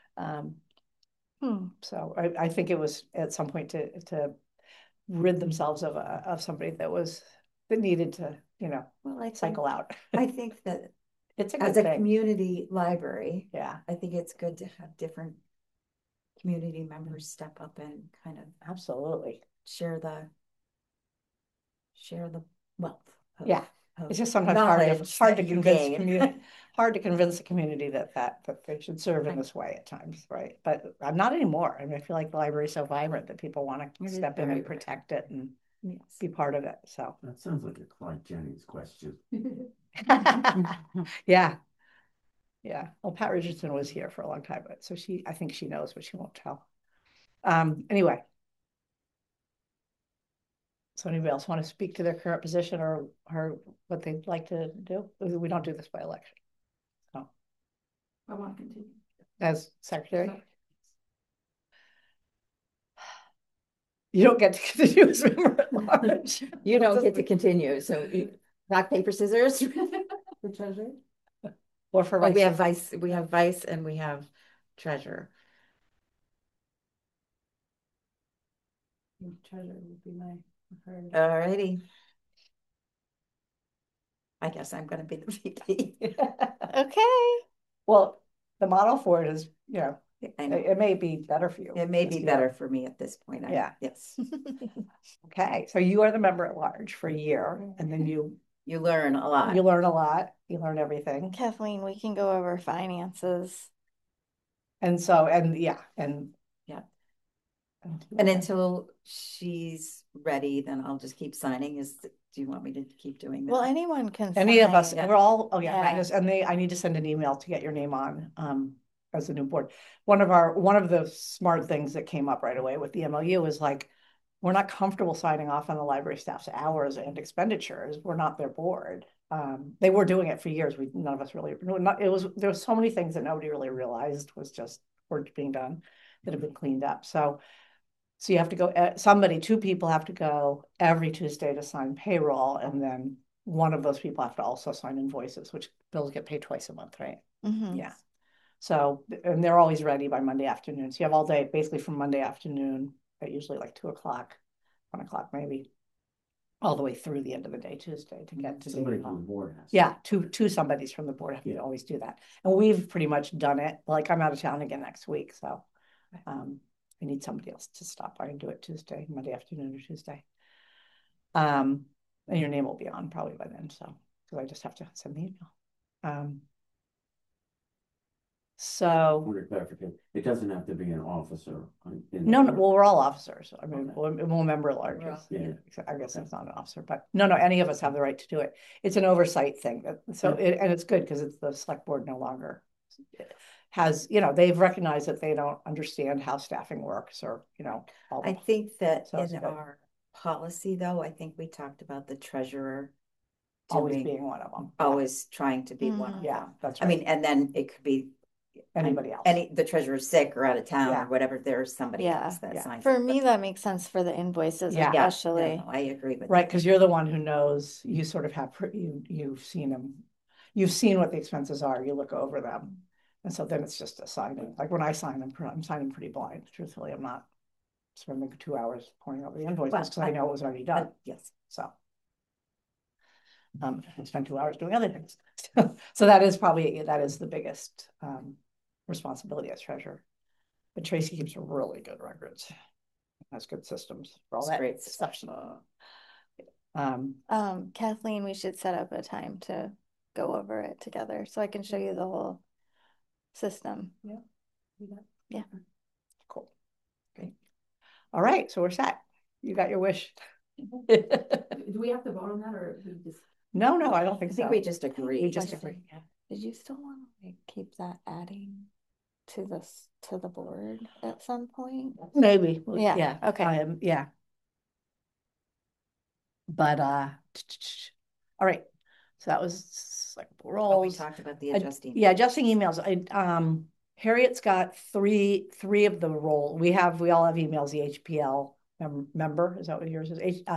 So I think it was at some point to rid themselves of somebody that needed to, Well, I think, cycle out. I think that It's a as good a thing. community library, Yeah, I think it's good to have different community members step up and kind of absolutely. share the wealth. Yeah. of It's just sometimes hard knowledge to that you convince gain. community, hard to convince the community that they should serve in Right. this way at times, right? But I'm not anymore. I mean, I feel like the library is so vibrant that people want It to is step in very and protect it and Yes. be part of it. So That sounds like a Clyde Jennings question. yeah. Yeah. Well, Pat Richardson was here for a long time, but so I think she knows, but she won't tell. Anyway. So anybody else want to speak to their current position or what they'd like to do? We don't do this by election. So I want to continue. as secretary, you don't get to continue as member at large. You don't get to continue, so rock, paper, scissors. The treasurer? Or for Oh, we vice. have vice and we have treasurer. Treasurer would be my preferred. All righty. I guess I'm gonna be the VP. Okay. Well, the model for it is, I know. it may be better for you. It may this be year. better for me at this point. Yeah. Yes. Okay, so you are the member at large for a year, and then you learn a lot. learn a lot. You learn everything. Kathleen, we can go over finances. And so, and And until she's ready, then I'll just keep signing. Do you want me to keep doing that? Well, anyone can any of us, sign. we're all, oh Yeah. yeah, and I need to send an email to get your name on, as a new board. One of the smart things that came up right away with the MOU is like, we're not comfortable signing off on the library staff's hours and expenditures. We're not their board. They were doing it for years. None of us really, there were so many things that nobody really realized were being done that have been cleaned up. So you have to go, two people have to go every Tuesday to sign payroll. And then one of those people have to also sign invoices, which bills get paid twice a month, right? Mhm. Yeah. So, and they're always ready by Monday afternoon. So you have all day, basically from Monday afternoon at usually like 2:00, 1:00 maybe, all the way through the end of the day, Tuesday, to get to Somebody from the board has. Yeah, two somebodies from the board have to always do that. And we've pretty much done it. Like I'm out of town again next week. So, I need somebody else to stop by and do it Monday afternoon or Tuesday. And your name will be on probably by then. So, because I just have to send the email. So It doesn't have to be an officer. no, well, we're all officers. I mean, Okay. we'll member at large. Yeah. I guess it's not an officer, but no, any of us have the right to do it. It's an oversight thing. So, and it's good because it's the select board no longer has, they've recognized that they don't understand how staffing works or, I think that So it's in good. our policy, though, I think we talked about the treasurer always doing- being one of them. always trying to be one of Yeah, them. that's I right. mean, and then it could be Anybody else. the treasurer's sick or out of town Yeah. or whatever, there's somebody Yeah. else that Yeah. signs. For it, me, but- that makes sense for the invoices, Yeah. Yeah, especially. no, I agree with Right, that. because you're the one who knows, you sort of have, you've seen them, you've seen what the expenses are, you look over them. And so then it's just a signing. Like when I sign them, I'm signing pretty blind, truthfully. I'm not spending 2 hours pouring over the invoices But because I know it was already done. Yes. So I spend 2 hours doing other things. So that is the biggest responsibility as treasurer. But Tracy keeps really good records. has good systems for all It's that great stuff. Kathleen, we should set up a time to go over it together so I can show you the whole system. Yeah. Yeah. Cool. Great. All right, so we're set. You got your wish. Do we have to vote on that or we just? No, I don't think I so. think we just agree. We just agree. Did you still want to like keep that adding to the board at some point? Maybe. Yeah, okay. Yeah. But all right. So that was like Oh, we roles. talked about the adjusting. Yeah, adjusting emails. Harriet's got three of the role. We all have emails, the HPL member. Is that what yours is?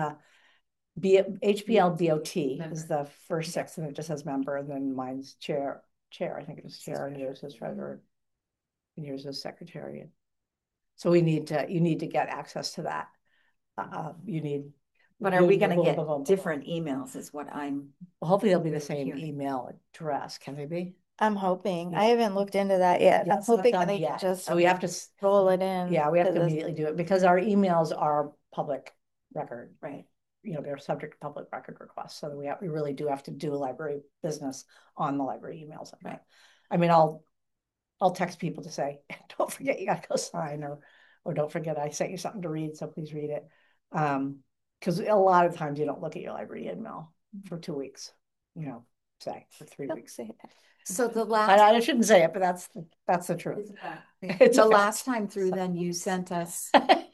HPL DOT is the first six, and it just says member, and then mine's chair. I think it's chair, and yours is treasurer, and yours is secretariat. So you need to get access to that. You need. But are we going to get different emails is what I'm. Well, hopefully they'll be the same email address. Can they be? I'm hoping. I haven't looked into that yet. I'm hoping they yet. just So we have to roll it in. Yeah, we have to immediately do it because our emails are public record. Right. They're subject to public record requests. So we really do have to do library business on the library emails. Right. I mean, I'll text people to say, don't forget you gotta go sign, or don't forget I sent you something to read, so please read it. Because a lot of times you don't look at your library email for 2 weeks, say for 3 Don't weeks. say that. So the last. I shouldn't say it, but that's the truth. It's the last time through, then you sent us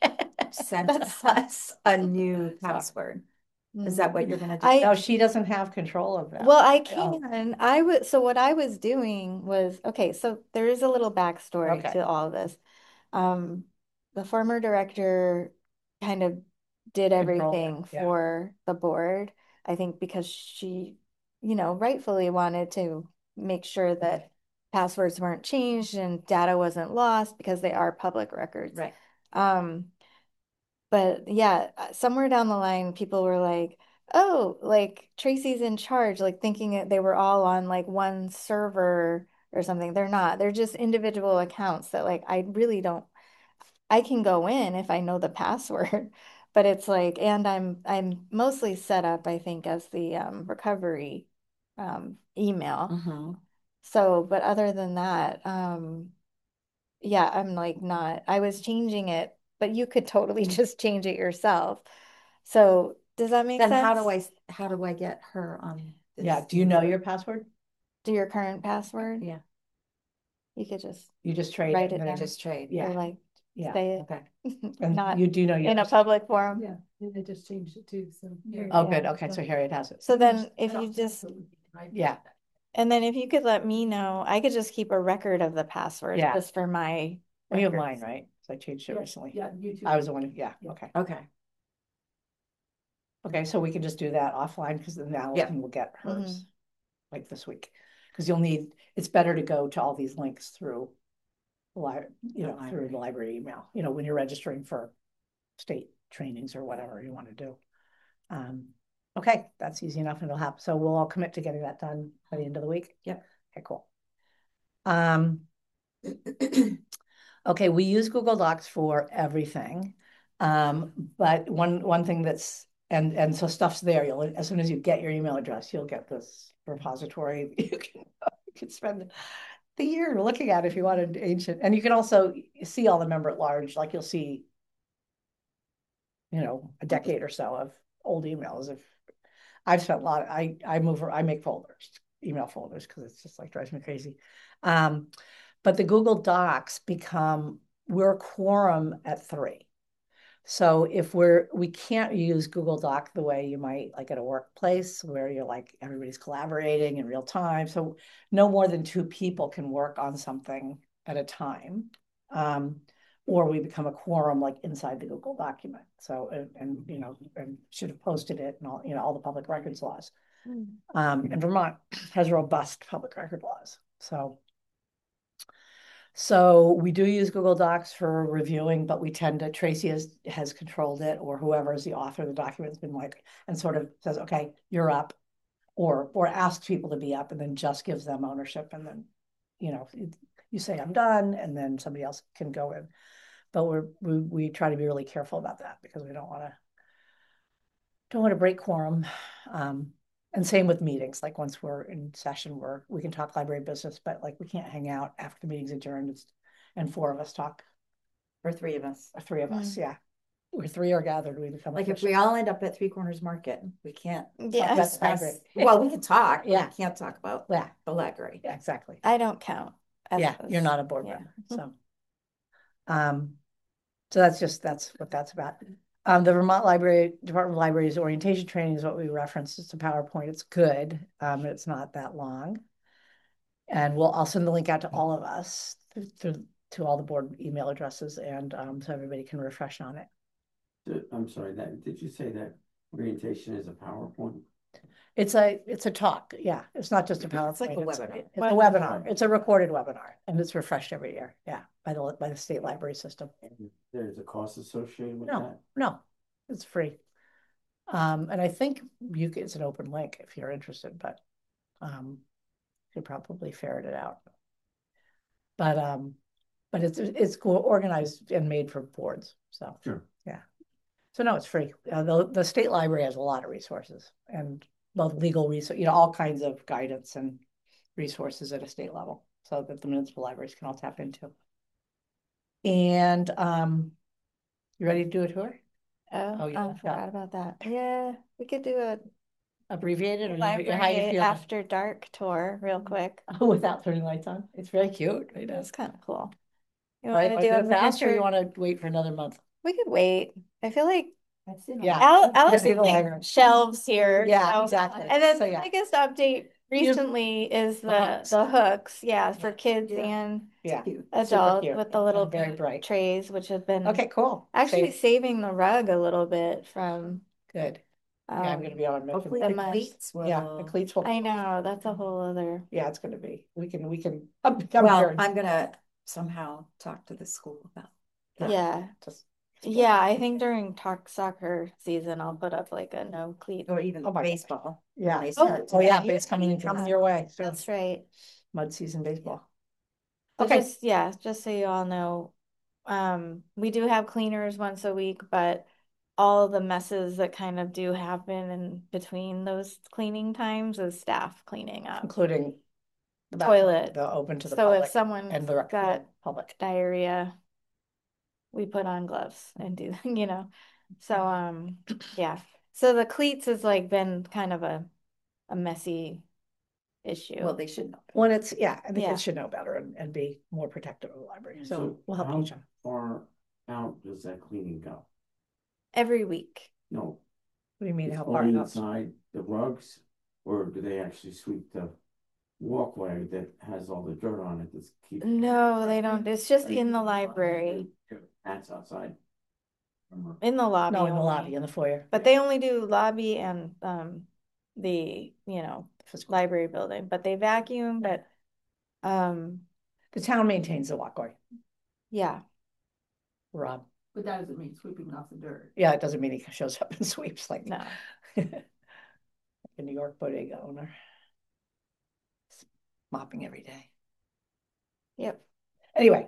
a new password. Is that what you're gonna do? No, she doesn't have control of that. Well, I can. So what I was doing was, okay, so there is a little backstory Okay. to all of this. The former director kind of did everything yeah. for the board, I think because she, rightfully wanted to make sure that passwords weren't changed and data wasn't lost because they are public records. Right. But yeah, somewhere down the line, people were like, oh, like Tracy's in charge, like thinking that they were all on like one server or something. They're not. They're just individual accounts that like I really don't. I can go in if I know the password, but it's like, and I'm mostly set up, I think, as the recovery email. Mm-hmm. So, but other than that, yeah, I'm like not. I was changing it, but you could totally just change it yourself. So does that make Then sense? how do I get her on this? Yeah. Do you know your password? Do your current password? Yeah. You could just You just trade write it. it And then down. Just trade. Yeah. Or like Yeah. say it. Okay. And Not you do know in a yours. public forum. Yeah, and they just changed it too, so. Oh, Yeah. good. Okay. So Harriet has it. So then if you just, Yeah. and then if you could let me know, I could just keep a record of the password Yeah. just for my Well, you have records. mine, right? So I changed it recently. Yeah, you too. I was the one. Yeah. Yeah. Okay. Okay. Okay. So we can just do that offline because then now Yeah. we'll get hers Mhm. like this week. Because it's better to go to all these links through through the library email, when you're registering for state trainings or whatever you want to do. Okay, that's easy enough and it'll happen. So we'll all commit to getting that done by the end of the week. Yep. Okay, cool. Okay, we use Google Docs for everything. But one thing that's and so stuff's there. As soon as you get your email address, you'll get this repository. You can spend the year looking at if you wanted ancient, and you can also see all the member at large. Like you'll see, a decade or so of old emails. If I've spent a lot, I make folders, email folders, because it's just like drives me crazy. But the Google Docs we're a quorum at 3. So if we can't use Google Doc the way you might like at a workplace where you're like everybody's collaborating in real time. So no more than 2 people can work on something at a time. Or we become a quorum like inside the Google document. So and should have posted it and all the public records laws. And Vermont has robust public record laws. So we do use Google Docs for reviewing, but we tend to, Tracy has controlled it, or whoever is the author of the document has been like, and sort of says, okay, you're up, or asks people to be up and then just gives them ownership. And then, you say I'm done, and then somebody else can go in. But we try to be really careful about that because we don't want to break quorum. And same with meetings, like once we're in session, we can talk library business, but like we can't hang out after the meeting's adjourned and four of us talk, Or three of us. or three of us, yeah. Where three are gathered, we become Like if official. we all end up at Three Corners Market, we can't. Yeah. That's discuss- library. Well, we can talk, but Yeah. we can't talk about Yeah, the library. yeah, exactly. I don't count. as Yeah, those. you're not a board Yeah. member, so. So that's what that's about. The Vermont Department of Libraries orientation training is what we referenced. It's a PowerPoint. It's good. It's not that long. And I'll send the link out to all of us to all the board email addresses and so everybody can refresh on it. I'm sorry, did you say that orientation is a PowerPoint? It's a talk. Yeah. It's not just a PowerPoint. It's like a webinar. It's a webinar. It's a recorded webinar and it's refreshed every year. Yeah. By the state library system. There's a cost associated with No, that? no, it's free. And I think it's an open link if you're interested, but you could probably ferret it out. But it's organized and made for boards. So Sure. yeah. So no, it's free. The state library has a lot of resources and both legal resource, all kinds of guidance and resources at a state level so that the municipal libraries can all tap into. And you ready to do a tour? Oh, yeah, I forgot about that. Yeah, we could do a Abbreviated or how you library feel after dark tour real quick. without turning lights on? It's very cute. It That's is. kind of cool. You Right? want Do to do it fast or you miniature- want to wait for another month? We could wait. I feel like I've seen. Yeah. Alice Maybe the like library. shelves here. Yeah, so- exactly. And then So, the yeah. biggest update recently is hooks. the hooks. Yeah, for Yeah. kids Yeah. and Yeah. Cute. adults cute with the little and very pink bright. trays, which have been Okay, cool. actually Safe. saving the rug a little bit from. Good. Yeah, I'm going to be on a mission. Hopefully The the mess. cleats will. Yeah, the cleats will. I know that's a whole other. Yeah, it's going to be. We can. Well, I'm gonna somehow talk to the school about that. Yeah. Just Yeah, I think during soccer season, I'll put up like a no cleat. Or even Oh my God. baseball. Yeah. when they Oh, start Oh yeah, to- but it's coming your way. So That's right. mud season baseball. But Okay. just so you all know, we do have cleaners once a week, but all the messes that kind of do happen in between those cleaning times is staff cleaning up. Including the bathroom, Toilet. the open to the So if public someone and the got public. diarrhea, we put on gloves and do, So yeah. So the cleats has like been kind of a messy issue. Well, they should know. When I think Yeah. kids should know better and be more protective of the library. So we'll help how each other. far out does that cleaning go? Every week. No, What do you mean? it's How far only out? inside the rugs, or do they actually sweep the walkway that has all the dirt on it that's keep? No, they don't. It's just in the library, That's outside. in the lobby. No, in the only. lobby, in the foyer. But they only do lobby and the Physical. library building. But they vacuum. But The town maintains the walkway, yeah, Rob. But that doesn't mean sweeping off the dirt. Yeah, it doesn't mean he shows up and sweeps like no. a New York bodega owner. Mopping every day. Yep. Anyway.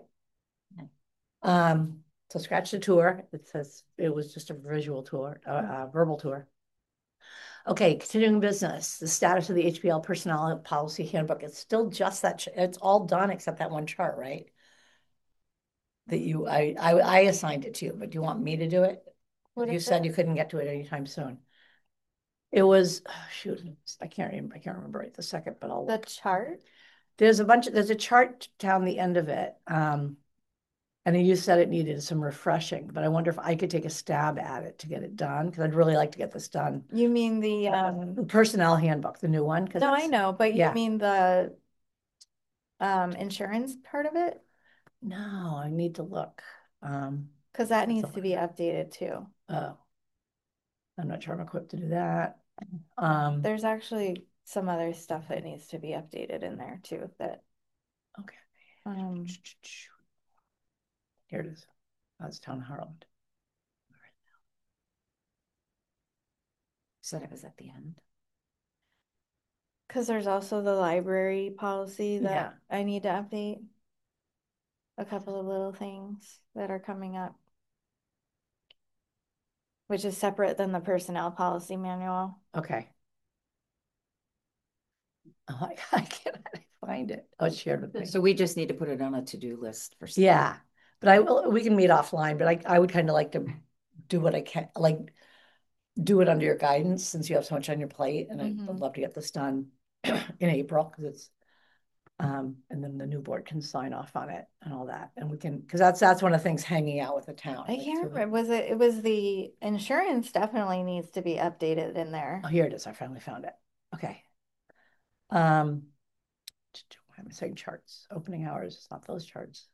So scratch the tour. It says it was just a visual tour, verbal tour. Okay, continuing business, the status of the HPL personnel policy handbook. It's still just that, it's all done except that one chart, right? That I assigned it to you, but do you want me to do it? What You is said it? you couldn't get to it anytime soon. It was, shoot, I can't remember right this second, but I'll. The chart? There's a chart down the end of it. And you said it needed some refreshing, but I wonder if I could take a stab at it to get it done, because I'd really like to get this done. You mean the The personnel handbook, the new one. No, I know, but yeah. you mean the insurance part of it? No, I need to look. Because that That's needs a to be updated too. Oh, I'm not sure I'm equipped to do that. There's actually some other stuff that needs to be updated in there too that Okay. Here it is. That's Town of Harland. Said it was at the end. because there's also the library policy that Yeah. I need to update. a couple of little things that are coming up, which is separate than the personnel policy manual. Okay. Oh, I can't find it. Oh, it's shared with me. So we just need to put it on a to-do list for. Yeah, but we can meet offline, but I would kind of like to do what I can, like do it under your guidance since you have so much on your plate, and I'd Mhm. love to get this done in April because it's and then the new board can sign off on it and all that, and we can, because that's one of the things hanging out with the town. I like, can't through the- remember, it was the insurance definitely needs to be updated in there. Oh, here it is. I finally found it. Okay. Why am I saying charts? Opening hours, it's not those charts.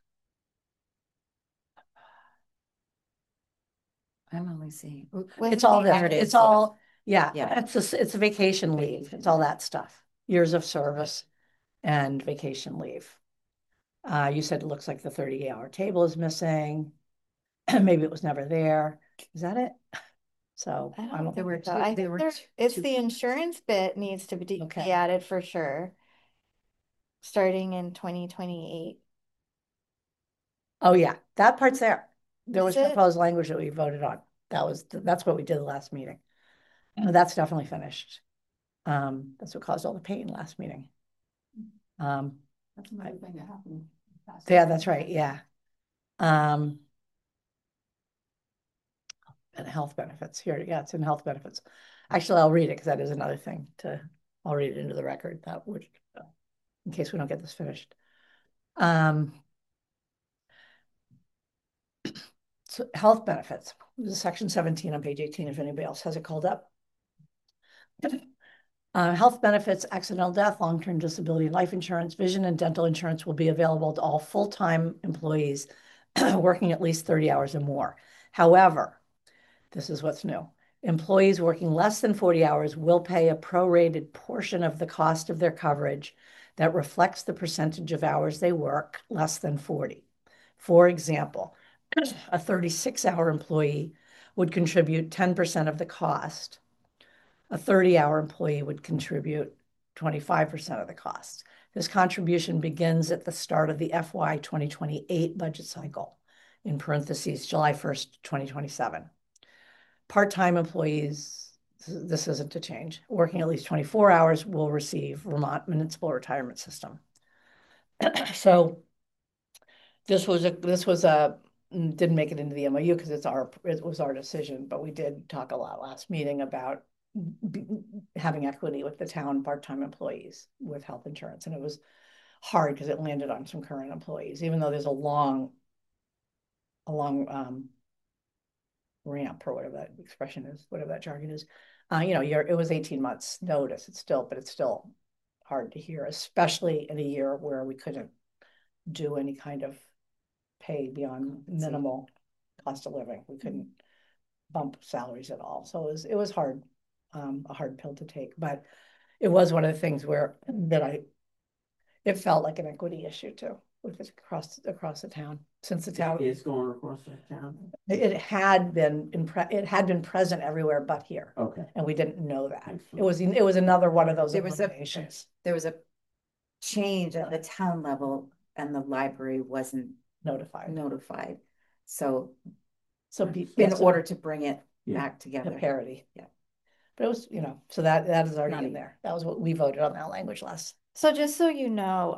I'm only seeing. It's all There there. it is, It's all, Yeah. it's a vacation leave. It's all that stuff. Years of service and vacation leave. You said it looks like the 30-hour table is missing. Maybe it was never there. Is that it? So I I don't don't, There were think so. two- I there think were it's two- the insurance bit needs to be Okay. added for sure, starting in 2028. oh yeah, that part's there. There was Is it? proposed language that we voted on. That's what we did the last meeting. That's definitely finished. That's what caused all the pain last meeting. That's another thing that happened. Yeah, that's right. Yeah. And health benefits here. Yeah, it's in health benefits. Actually, I'll read it because that is another thing I'll read it into the record that would, in case we don't get this finished. So health benefits. This is section 17 on page 18, if anybody else has it called up. Health benefits, accidental death, long-term disability, life insurance, vision, and dental insurance will be available to all full-time employees working at least 30 hours or more. However, this is what's new. Employees working less than 40 hours will pay a prorated portion of the cost of their coverage that reflects the percentage of hours they work less than 40. For example, a 36-hour employee would contribute 10% of the cost. A 30-hour employee would contribute 25% of the cost. This contribution begins at the start of the FY 2028 budget cycle, in parentheses, July 1st, 2027. Part-time employees, this isn't a change, working at least 24 hours will receive Vermont Municipal Retirement System. So this was a didn't make it into the MOU because it was our decision, but we did talk a lot last meeting about having equity with the town part-time employees with health insurance, and it was hard because it landed on some current employees, even though there's a long ramp or whatever that expression is, whatever that jargon is. It was 18 months notice. It's still hard to hear, especially in a year where we couldn't do any kind of pay beyond minimal cost of living. We couldn't bump salaries at all. So it was hard, a hard pill to take. But it was one of the things it felt like an equity issue too, with it across the town. Since the town It's going across the town. it had been present everywhere but here. Okay. And we didn't know that. Excellent. It was another one of those There was a- eliminations. There was a change at the town level and the library wasn't Notified. So So in order to bring it Yeah. back the together. parity. Yeah. But it was, so that is already Not in even- there. That was what we voted on, that language last. So just so you know,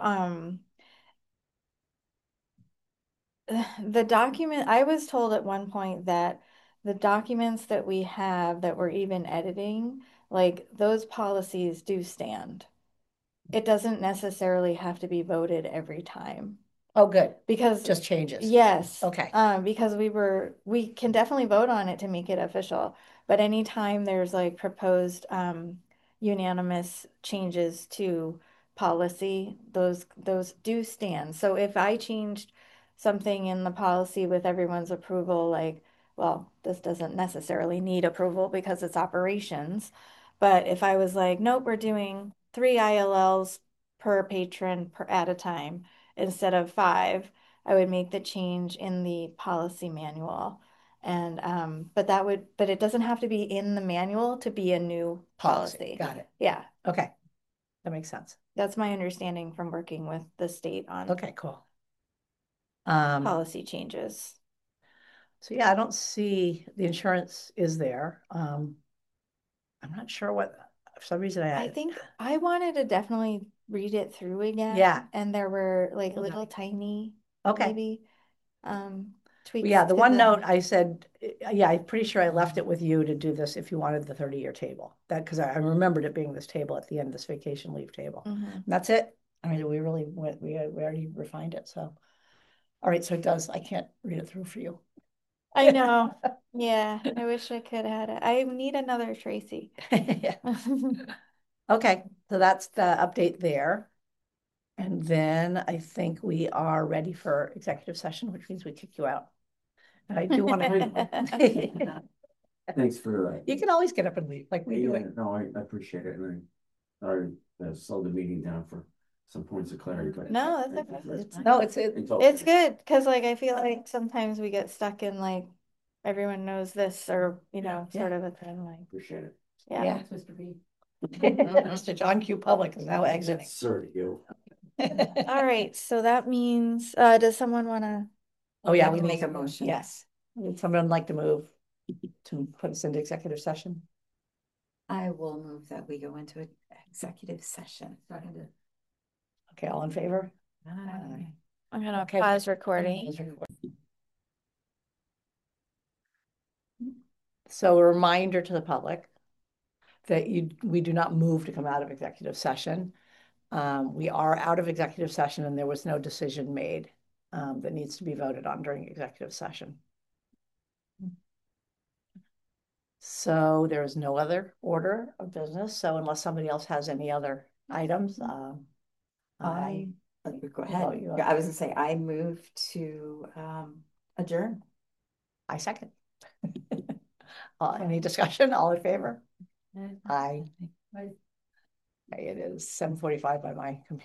the document, I was told at one point that the documents that we have that we're even editing, like those policies do stand. It doesn't necessarily have to be voted every time Oh, good. because Just changes. yes. Okay. Because we can definitely vote on it to make it official, but anytime there's like proposed unanimous changes to policy, those do stand. So if I changed something in the policy with everyone's approval, like, well, this doesn't necessarily need approval because it's operations. But if I was like, nope, we're doing 3 ILLs per patron at a time instead of 5, I would make the change in the policy manual. And but it doesn't have to be in the manual to be a new policy. Got it. Yeah, Okay. That makes sense. that's my understanding from working with the state on Okay, cool. policy changes. So yeah, I don't see the insurance is there. I'm not sure what, for some reason I think I wanted to definitely read it through again. Yeah. And there were like Well, little tiny, okay. maybe, tweaks Yeah, the to one note I said, yeah, I'm pretty sure I left it with you to do this if you wanted the 30-year table. That, because I remembered it being this table at the end, this vacation leave table. Mhm. That's it. I mean, we really went, we already refined it, so. All right, so it does, I can't read it through for you. I know. Yeah, I wish I could have had it. I need another Tracy. Yeah. Okay, so that's the update there. And then I think we are ready for executive session, which means we kick you out. And I do want to. Thanks for You can always get up and leave, like we do yeah, it. no, I appreciate it, and I slowed the meeting down for some points of clarity, but. No, that's okay. No, it's It's good because like I feel like sometimes we get stuck in like everyone knows this or sort of a thing like Appreciate it. yeah. Yeah. Mr. B. Mr. John Q. Public is now exiting. Sir, you. All right, so that means does someone want to? Oh, yeah, We we make need a motion. Yes. Would someone like to move to put us into executive session? I will move that we go into an executive session. Seconded. Okay, all in favor? Aye. I'm gonna Okay. pause recording. So a reminder to the public that we do not move to come out of executive session. We are out of executive session and there was no decision made that needs to be voted on during executive session. So there is no other order of business. So unless somebody else has any other items, Go Oh, ahead. you- I was gonna say, I move to adjourn. I second. Any discussion? All in favor? Aye. Aye. Aye. It is 7:45 by my computer.